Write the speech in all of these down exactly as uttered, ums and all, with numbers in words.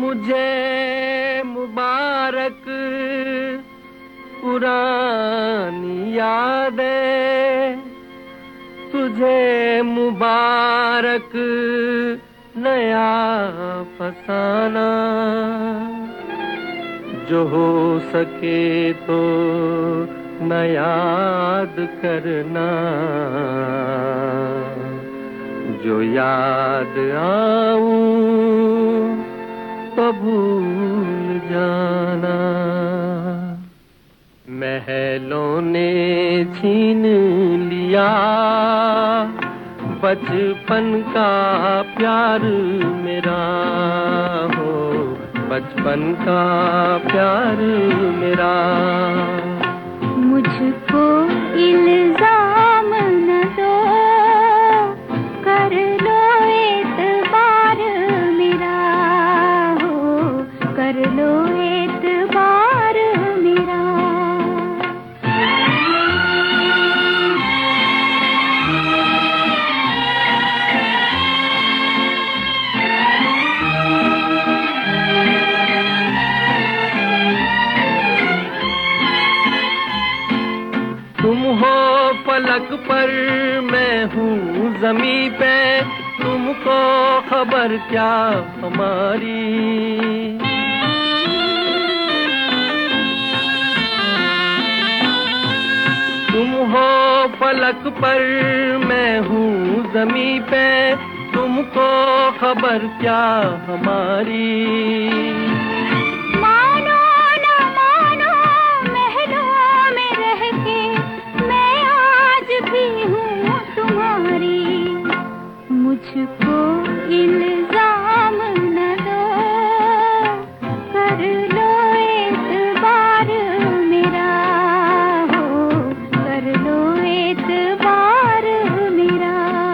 मुझे मुबारक पुरानी यादें, तुझे मुबारक नया फसाना। जो हो सके तो न याद करना, जो याद आऊं तो भूल जाना। महलों ने छीन लिया बचपन का प्यार मेरा, हो बचपन का प्यार मेरा। मुझको इल्जाम न दो, कर लो एतबार मेरा, हो कर लो एतबार मेरा। तुम हो फलक पर, मैं हूँ ज़मीं पे, तुमको खबर क्या हमारी। तुम हो फलक पर, मैं हूँ ज़मीं पे, तुमको खबर क्या हमारी। मुझको इल्जाम न दो, कर लो एतबार मेरा, हो कर लो एतबार मेरा।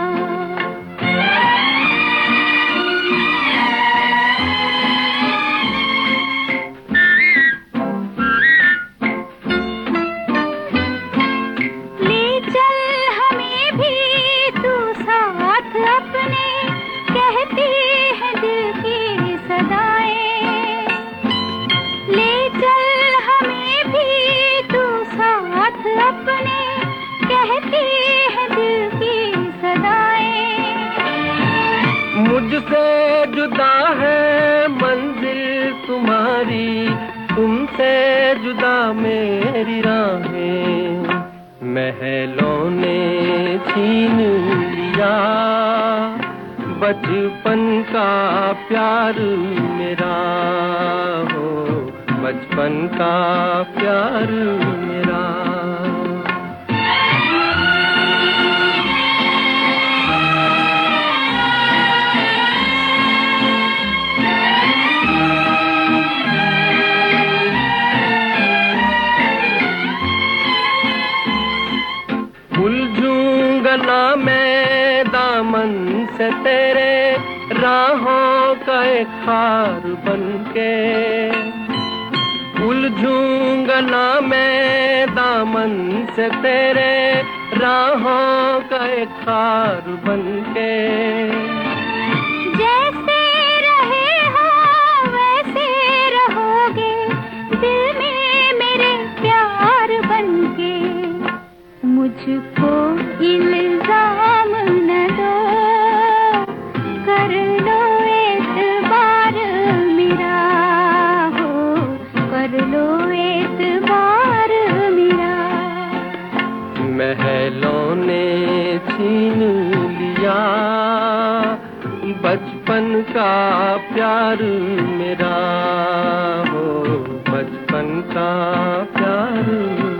ले चल हमें भी तू साथ अपने, कहती है दिल की सदाएं। ले चल हमें भी तू साथ अपने, कहती है दिल की सदाएं। मुझसे जुदा है मंजिल तुम्हारी, तुमसे जुदा मेरी राहें। महलों ने छीन लिया बचपन का प्यार मेरा, हो बचपन का प्यार मेरा। उलझूंगा ना मैं दामन से तेरे, राहों का एक खार बनके। उलझूंगा ना मैं दामन से तेरे, राहों का एक खार बनके। जैसे रहे हो वैसे रहोगे, दिल में मेरे प्यार बनके। मुझको इल्जाम न दो, कर लो एतबार मेरा, हो कर लो एतबार मेरा। महलों ने छीन लिया बचपन का प्यार मेरा, हो बचपन का प्यार।